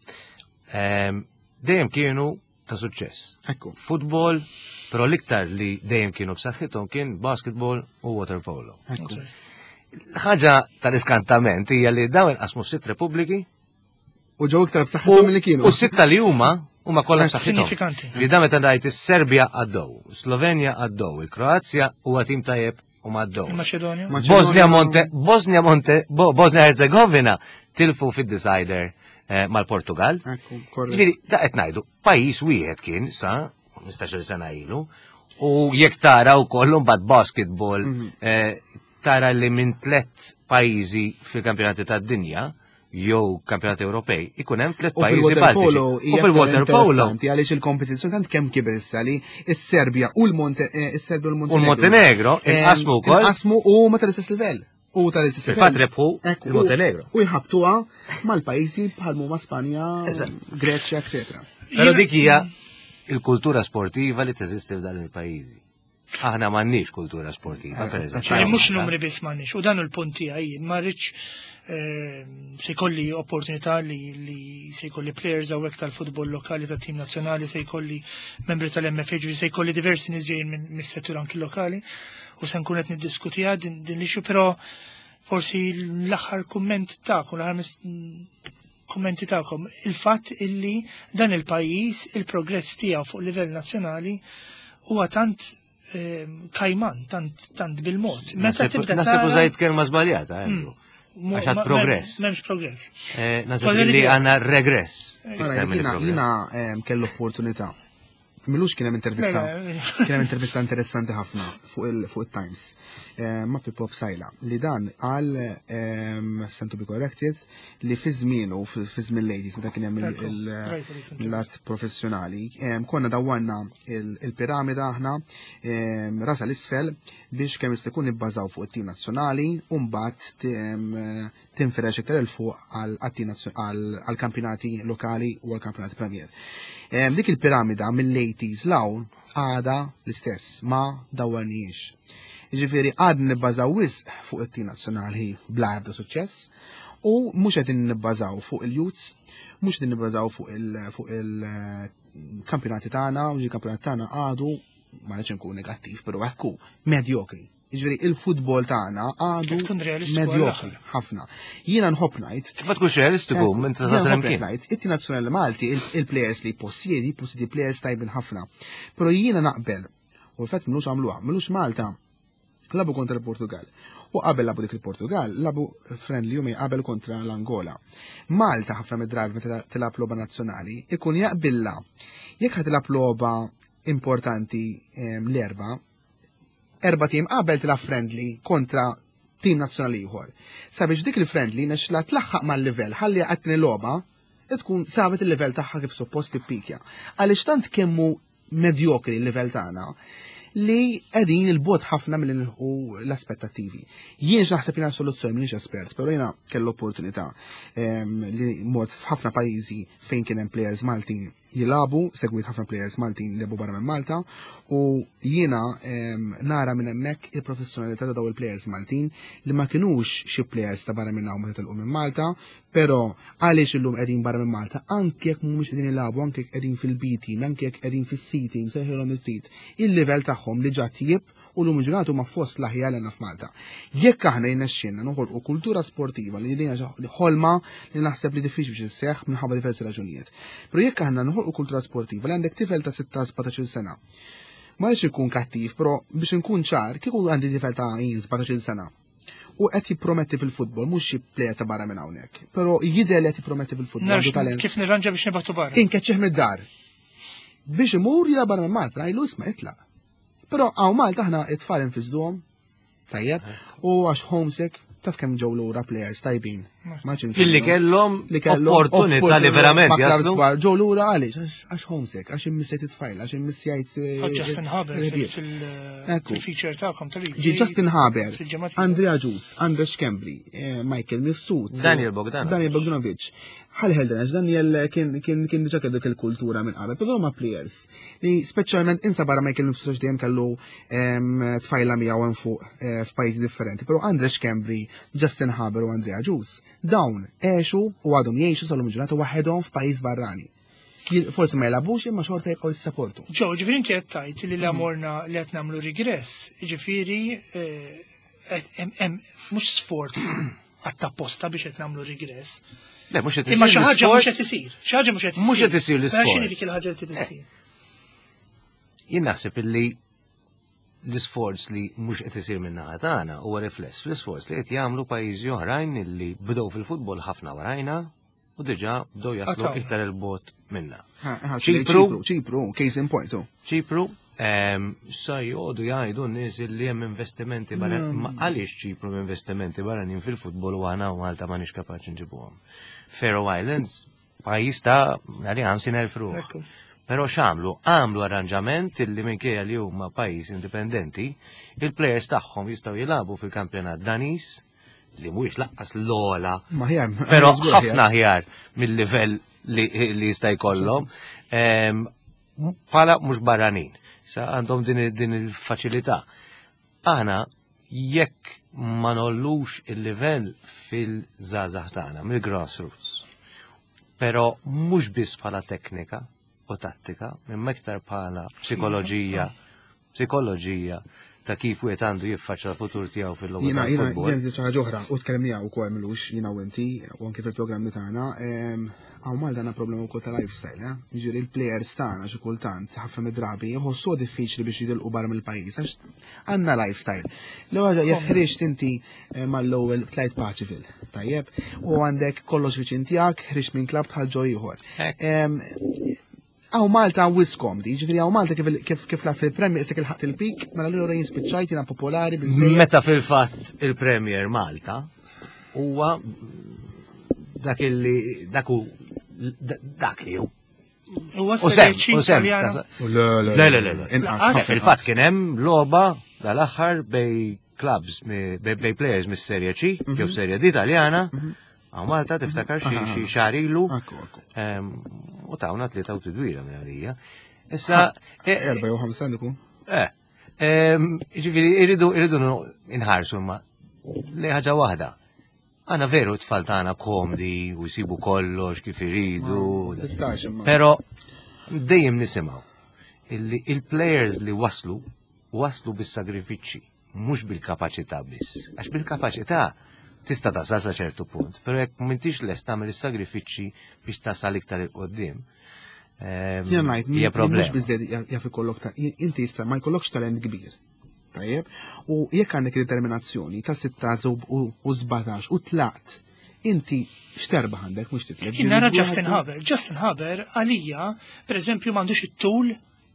dejjem kienu ta' suċċess. Futbol, però l-iktar li dejjem kienu b'saħħithom kien basketball u water polo. Ħaġa tal-iskantament hija li dawn inqasmu f'sitt repubbliki u ġew iktar b'saħħithom milli kienu. U sitta li huma huma kollha b'saħħithom. Sinifikanti. Li dan meta ngħid is-Serbja għaddew, Slovenja għaddew, il-Kroazja huwa tim tajjeb u maddew. Il-Maċedonja. Bosnia Monte, Bosnia Monte, Bosnia Herzegovina tilfu fid-decider mal-Portugal. Ġifieri da qed ngħidu pajjiż wieħed kien sa mistax-il sena ilu u jekk tara wkoll imbagħad basketball tara li minn tliet pajjiżi fil-kampjonati tad-dinja jew kampjonati Ewropej, ikun hemm tliet pajjiżi Baltiċi. U fil-water polo għaliex il-kompetizzjoni tant kemm kibel issa li s-Serbja u l-Serbja u l-Montenegro inqasmu wkoll. Inqasmu u ma tal-istess livell. U tal-istess livell. Fil-fatt rebħu il-Montenegro. U jħabtuha mal-pajjiżi bħal huma Spanja, Greċja, eċetera. Però dik hija il-kultura sportiva li teżisti f'dan il-pajjiżi. Aħna m'għandniex kultura sportiva, per eżempju. ċari mux numri bis manix, u dan il-punti għaj, marriċ se jkolli opportunità li, li se jkolli players għawek tal-futbol lokali ta' tim nazjonali, se jkolli membri tal-M F A, se jkolli diversi nizġejn minn mis-settur anki lokali, u se nkun qed niddiskutija din, din l-ixu, però forsi l-aħħar kumment ta'kom, l-aħħar kummenti ta'kom, il-fatt illi dan il-pajjiż il-progress tiegħu fuq livell nazzjonali huwa tant kajman, tant, tant bil-mod. Meta tibda Nasib użajt kelma żbaljata, għax għad progress. Memx progress. Nasib li għanna regress. Jina kellu opportunità. Milux kienem intervista, kienem intervista interessanti ħafna fuq il-Times. Ma Pipop Sajla, li dan għal, sent to be corrected, li fi żmienu, fi żmien ladies, meta kienem il-lat professjonali, konna dawwanna il-piramida aħna, rasa l-isfel, biex kemm jista' jkun nibbażaw fuq it-tim nazzjonali, u mbagħad tinferex iktar il fuq għal-kampjonati lokali u għal-kampjonati premier. Dik il-piramida mill-eighties law għada l-istess, ma dawanniex. Ġifiri għad nibbażaw wisq fuq it-tim nazzjonali bla ebda suċċess, u mhux qed nibbażaw fuq il-youths, mhux qed nibbażaw fuq il-kampjonati tagħna, u l-kampjonati tagħna għadu ma rridx nkun negattiv, però hekk medjokri. Ġveri, il-futbol tagħna għadu medjokri ħafna. Jiena nħobb ngħid. Ma tkunx realistiku, minn ta' tasrem kien. It-tim nazzjonali Malti, il-plejers li possiedi, possiedi plejers tajbin ħafna. Però jiena naqbel, u l-fatt minux għamluha, minux Malta, labu kontra l-Portugal. U qabel labu dik il-Portugal, labu friendly jumi qabel kontra l-Angola. Malta ħafna mid-drabi meta tilab loba nazzjonali, ikun jaqbilla. Jekk ħad tilab loba importanti l-erba', erba tim qabel tila friendly kontra tim nazzjonali ieħor. Sabiex dik il-friendly nexla tlaħħaq mal-livell ħalli għatni loba tkun sabet il-livell tagħha kif suppost tippikja. Għaliex tant kemmu medjokri il-livell tagħna li qegħdin il-bot ħafna mill-inħu l-aspettattivi. Jien naħseb jiena soluzzjoni m'iniex espert, però jiena kellu opportunità li mort f'ħafna pajjiżi fejn kien hemm players Maltin jilabu, segwit ħafna players Maltin li barra minn Malta, u jiena nara minn hemmhekk il-professjonalità ta' daw il-players Maltin li ma kinux xi players ta' barra minn hawn meta tilqu minn Malta, però għaliex illum qegħdin barra minn Malta, anke jekk mhumiex qegħdin jilabu, anke jekk qegħdin fil-B-team, anke jekk qegħdin fis-C team, sejħilhom it-trit, il-livell tagħhom li ġa tjieb u l-lum ġurnatu ma fost laħja l f'Malta. Jekk aħna jnexxinna noħolqu kultura sportiva li dinja ħolma li naħseb li diffiċli biex isseħħ minħabba diversi raġunijiet. Però jekk aħna noħolqu kultura sportiva li għandek tifel ta' sitta sebgħtax-il sena. Ma rridx ikun kattiv, però biex inkun ċar, kieku għandi tifel ta' sebgħtax-il sena. U qed jipprometti fil-futbol, mhux xi plejer ta' barra minn hawnhekk. Però jidher li qed jipprometti fil-futbol. Kif nirranġa biex nibgħatu barra? Inkeċċeħ mid-dar. Biex imur jilgħab barra minn Malta, ngħidu isma' itlaq. Pero għaw Malta ħna it-tfal infizduhom, tajjeb, u għax homesick, taf kemm ġew lura players tajbin. Illi kellhom opportunità li verament jaslu. Ġew lura għaliex għax homesick, għax immissejt it-tfajl, għax immissejt. Justin Haber fil-feature tagħkom tal-li. Ġi Justin Haber, Andrea Ġus, Andres Kembri, Michael Mifsud, Daniel Bogdanovic. Daniel Bogdanovic. Ħal ħeldenax, Daniel kien kien diġà kellu il-kultura minn qabel, però ma players li speċjalment insa barra Michael Mifsud dejjem kellu tfajla miegħu hemm fuq f'pajjiżi differenti, però Andres Kembri, Justin Haber u Andrea Ġus dawn għexu u għadhom jgħixu sal-lum ġurnata waħedhom f'pajjiż barrani. Forsi ma jilabux imma xorta jibqgħu jissapportu. Ġew, ġifieri inti qed tgħid li l-amorna li qed nagħmlu regress, ġifieri hemm mhux sforz għat-tapposta biex qed nagħmlu regress. Le, mhux qed isir. Imma xi ħaġa mhux qed isir. Xi ħaġa mhux qed isir. Mhux qed isir l-isforz. X'inhi dik il-ħaġa li qed isir? Jien naħseb illi l-isforz li mhux qed isir minn naħa tagħna huwa rifless fl-isforz li qed jagħmlu pajjiżi oħrajn illi bdew fil-futbol ħafna warajna u diġà bdew jaslu iktar il-bot minna. Ċipru, Ċipru, case in point. Ċipru, sa jgħodu jgħidu n-nies li hemm investimenti barranin, ma għaliex Ċipru investimenti barranin fil-futbol u aħna u Malta m'għandniex kapaċi nġibuhom. Faroe Islands, pajjiż ta' għali ħamsin elf ruħ. Pero x'għamlu? Għamlu arranġament illi minkejja li huma pajjiż indipendenti, il-plejers tagħhom jistgħu jilagħbu fil-kampjonat Danis li mhuwiex laqqas l-ogħla, però ħafna aħjar mill-livell li jista' jkollhom bħala mhux barranin. Sa għandhom din, din il-faċilità. Aħna jekk ma nollux il-livell fil-żgħażagħ tagħna mill-grassroots. Però mhux biss bħala teknika u tattika, imma iktar bħala psikoloġija, psikoloġija ta' kif wieħed għandu jiffaċċja l-futur tiegħu fil-logħba Jina, jina, tal-futbol. jenżil ċaħġa oħra, u tkellimni għaw kol milux, jina u inti, u anki fil-programmi tagħna, għaw mal dana problema wkoll ta' lifestyle, eh? Jiġri il-plejers tagħna xi kultant ħafna mid-drabi jħossu diffiċli biex jidilqu barra mill-pajjiż għax għandna lifestyle. L-ewwel jekk ħriġt inti mal-ewwel tlajt Paċifil, tajjeb, u għandek kollox viċin tiegħek, ħriġt minn klabb tħall ġo ieħor. Għaw Malta wiskom di, ġifiri għaw Malta kif kif la fil-Premier isek il-ħat il-pik, ma l-għura jinspiċċajt jina popolari bizzej. Meta fil-fatt il-Premier Malta huwa dak illi dak u dak li hu. Huwa U sem, s-serċi u sem. Taljana. Le, le, le, le. Fil-fatt kien hemm logħba dal-aħħar bej clubs, bej players mis-Serja C, jew Serja D Taljana, għaw Malta tiftakar xi xahar ilu. U tawna tlieta u tidwira minn għalija. Issa. Erba jew ħamsa ikun. Eh. Ġifieri iridu iridu inħarsu imma li ħaġa waħda. Għana veru t-tfal tagħna komdi u jsibu kollox kif iridu. Però dejjem nisimgħu illi il-plejers li waslu waslu bis-sagrifiċċji, mhux bil-kapaċità biss. Għax bil-kapaċità tista' tasal sa ċertu punt, però jekk m'intix lest tagħmel is-sagrifiċċji biex tasal iktar il-qoddim. Jien ngħid hija problema. Mhux biżżejjed jaf ikollok inti jista' ma jkollokx talent kbir. Tajjeb, u jekk għandek determinazzjoni ta' sittaż u żbatax u tlaqt, inti x'terba għandek mhux titleb. Jien nara Justin Haber. Justin Haber għalija, pereżempju m'għandux it-tul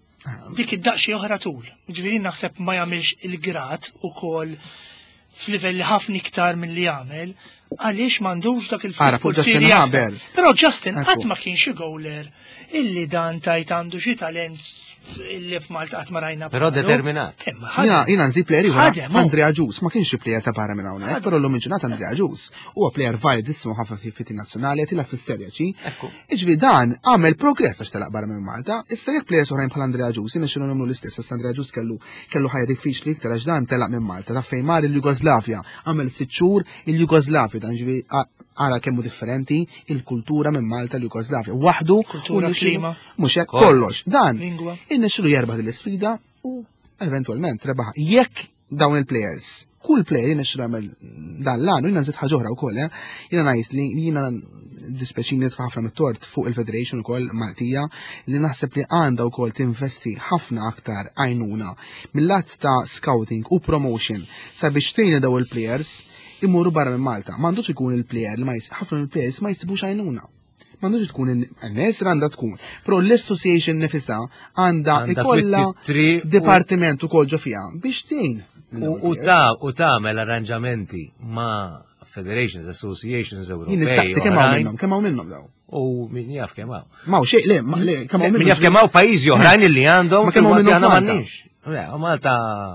dik id-daqxi oħra tul. Ġifieri naħseb ma jagħmilx il-grat ukoll f'livelli ħafna iktar milli jagħmel, għaliex m'għandux dak Ara, fuq Justin Haber. Però Justin qatt ma kien xi gowler illi dan tajt għandu xi talent illi f'Malta qatt ma rajna. Però determinat. Jina jina nżid plejer ieħor Andrea Ġus, ma kienx plejer ta' barra minn hawnhekk, però llum inġunat Andrea Ġus huwa plejer validissimo ħafna fit nazzjonali qed ilha fis-Serja C. Iġvi dan għamel progress għax telaq barra minn Malta, issa jekk plejers oħrajn bħal Andrea Ġus, inixxu nagħmlu l-istess, issa Andrea Ġus kellu kellu ħajja diffiċli iktar għax dan telaq minn Malta, ta' fejn mar il-Jugoslavja, għamel sitt xhur il-Jugoslavja, dan ġivi ara kemmu differenti il-kultura minn Malta l-Jugoslavja. Waħdu kultura klima. Mhux hekk kollox. Dan Lingwa. innexilu jerbaħ l-isfida u eventualment rebaħ. Jekk dawn il-players, kull player innexilu jagħmel dan l-għanu, jiena nżid ħaġa oħra wkoll, jiena ngħid li jiena dispeċini ħafna mit-tort fuq il-Federation ukoll Maltija li naħseb li għandha wkoll tinvesti ħafna aktar għajnuna mill-lat ta' scouting u promotion sabiex tgħin daw il-players imurru barra minn Malta. M'għandux ikun il-plejer li ma ħafna il-players ma jsibux għajnuna. M'għandux tkun in-nies għandha tkun. Però l-association nifisha għandha ikollha dipartiment ukoll ġo fiha biex tgħin. U ta' u tagħmel arranġamenti ma' federations, associations Ewropej. Jien nistaqsi kemm hawn minnhom, kemm hawn minnhom daw. U min jaf kemm hawn. Ma' xejn le, le kemm hawn Min jaf kemm hawn pajjiżi oħrajn li għandhom kemm hawn minnhom m'għandniex. Malta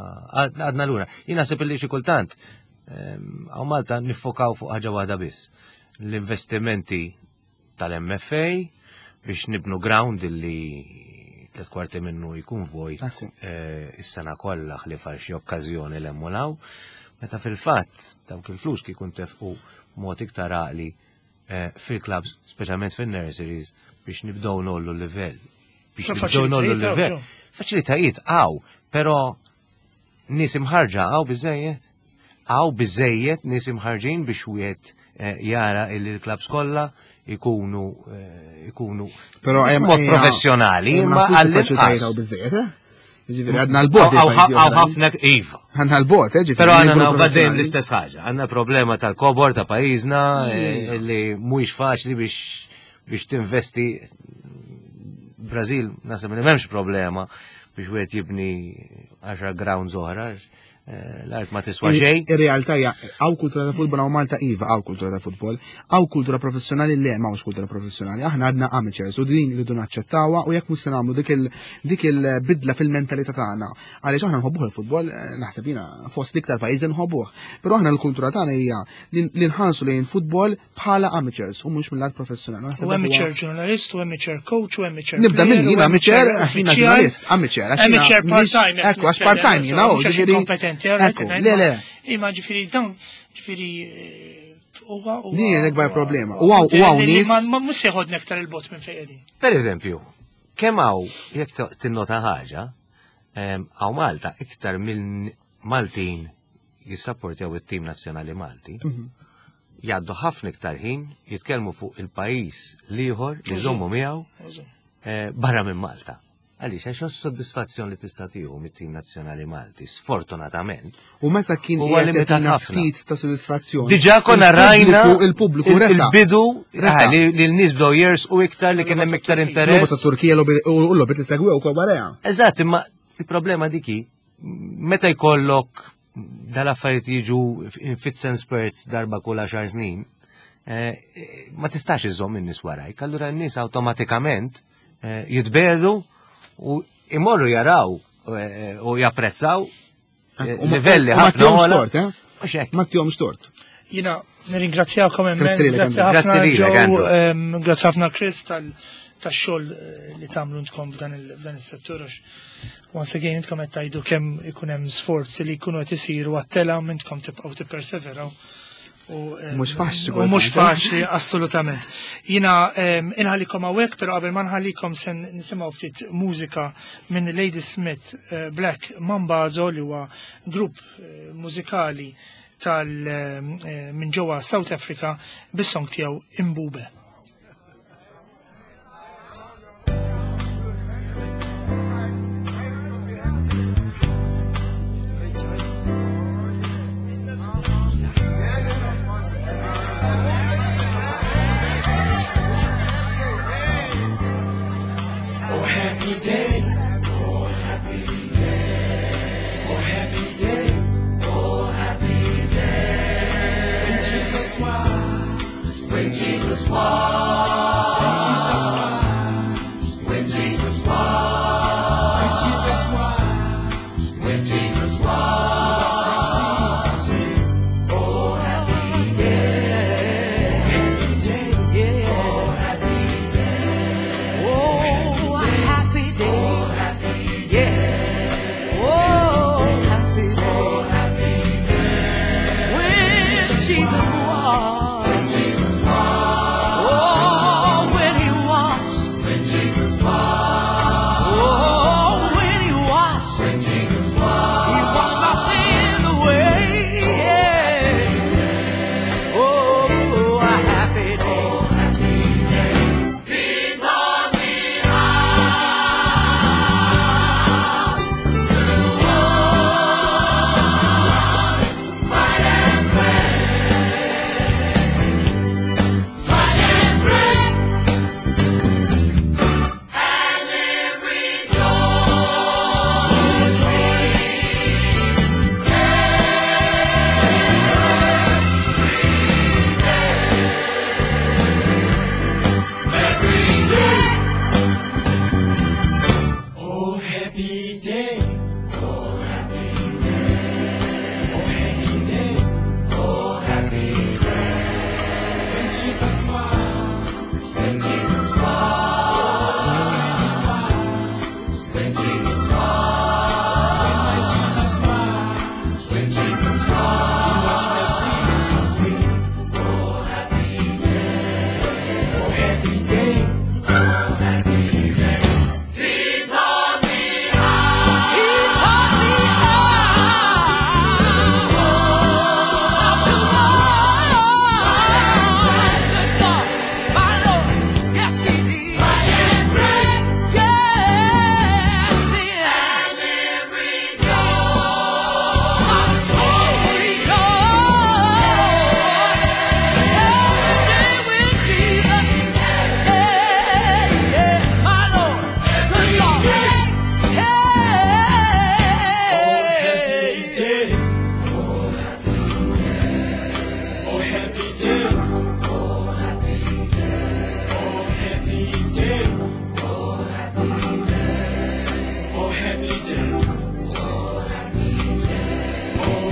għadna lura. Jien naħseb li xi kultant għaw Malta nifokaw fuq ħaġa waħda biss. L-investimenti tal-M F A biex nibnu ground illi tlet kwarti minnu jkun vojt is-sena kollha li far xi okkażjoni l emmulaw. Meta fil-fatt dawk il-flus kikun tefqu mod iktar għaqli fil-clubs, speċjalment fin-nurseries, biex nibdew nollu l-livell. Biex nibdew nollu l-livell. Faċilitajiet għaw, però nies imħarġa għaw biżejjed. Għaw biżejjed nies imħarġin biex wieħed jara il-clubs kollha ikunu ikunu mod professjonali imma għall-inqas. Għadna l-bot. Għaw ħafna iva. Għanna l-bot, ġifiri. Pero għanna għaddejn l-istess ħaġa. Għanna problema tal-kobor ta' pajizna li mhuwiex faċli biex tinvesti. Brazil, nasib li memx problema biex wieħed jibni għaxar grounds oħra. l-art ma tiswa xejn. Ir-realtà hija hawn kultura ta' futbol hawn Malta iva hawn kultura ta' futbol, hawn kultura professjonali le m'hawnx kultura professjonali. Aħna għadna amateurs u din irridu naċċettawha u jekk mhux se nagħmlu dik il dik il-bidla fil-mentalità tagħna. Għaliex aħna nħobbuh il-futbol, naħseb jiena fost l-iktar pajjiżi nħobbuh. Però aħna l-kultura tagħna hija li nħarsu lejn futbol bħala amateurs u mhux mill-art professjonali. U amateur journalist, u amateur coach, u amateur. Nibda minn jiena amateur, jiena ġurnalist, amateur. Amateur part-time. Ekku, għax part-time jiena u ġifieri. Ekku, le le. Ima ġifieri dan ġifieri din l-ikbar problema. U għaw, u għaw nis. Ma mux seħodna aktar il-bot minn fejdi. Per eżempju, kemm hawn jekk tinnota ħaġa, għaw Malta iktar mill-Maltin jissapportjaw it-tim nazzjonali Malti, jgħaddu ħafna iktar ħin jitkellmu fuq il-pajjiż liħor li żommu miegħu barra minn Malta. Għaliex, għax soddisfazzjon li tista' tieħu mit-tim nazzjonali Malti, sfortunatament. U meta kien qiegħed ftit ta' soddisfazzjoni. Diġà konna rajna il-pubbliku il-bidu li l-nies bdew jersu iktar li kien hemm iktar interess. Logħba ta' Turkija u l-logħba li segwew ukoll barejha. Eżatt, imma il-problema diki, meta jkollok dal-affarijiet jiġu fits and spurts darba kull għaxar snin, ma tistax iżomm in-nies warajk, allura n-nies awtomatikament jitbedu u imorru jaraw u japprezzaw livelli ħafna għola. Ma t-jom stort. Jina, nirringrazzjawkom emmen, Grazzi grazzi lilek, ħafna Andrew. Joe, grazzi ħafna Chris tal-xogħol li tagħmlu intkom f'dan is-settur. Once again intkom qed tgħidu kemm ikun hemm sforzi li jkunu qed isiru għat-tela intkom tibqgħu tipperseveraw. Mhux faċli. U mhux faċli, assolutament. Jina inħallikom hawnhekk, però qabel ma nħallikom se nisimgħu ftit mużika minn Lady Smith Black Mambazo li huwa grupp mużikali tal minn ġewwa South Africa bis-song tiegħu Imbube. When Jesus walked, when Jesus walked, when Jesus walked, when Jesus walked, when Jesus walked, oh happy day, happy day, yeah, oh happy day, oh happy day, oh happy day, oh happy day, oh happy day, when Jesus walked.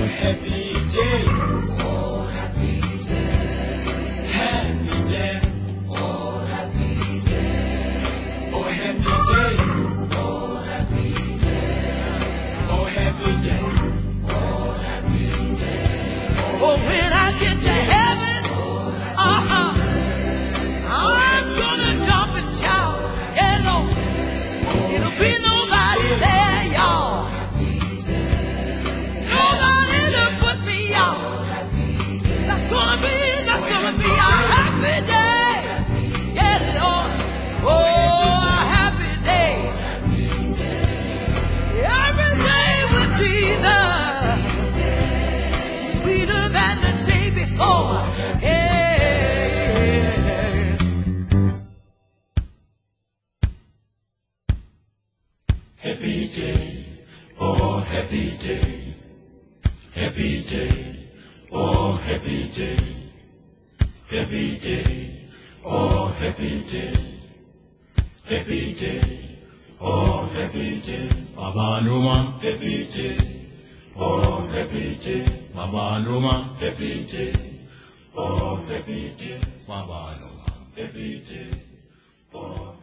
happy day. Oh, happy day. Happy day. Oh, happy day. Oh, happy day. Oh, happy day. Oh, happy day. Oh, happy day. Oh, when I get to heaven, uh-huh, I'm gonna jump and shout. Yeah, Lord. It'll be nobody there, y'all. Nobody to put me out. That's gonna be, that's gonna be a happy day. Yeah, Lord. Oh, a happy day. Every day with Jesus, sweeter than the day before. Yeah. Happy day, oh happy day, happy day, oh happy day, happy day, oh happy day, happy day, oh happy day, Baba Numa, happy day, oh happy day, Baba Numa, happy day, oh happy day, Baba Numa. happy day, oh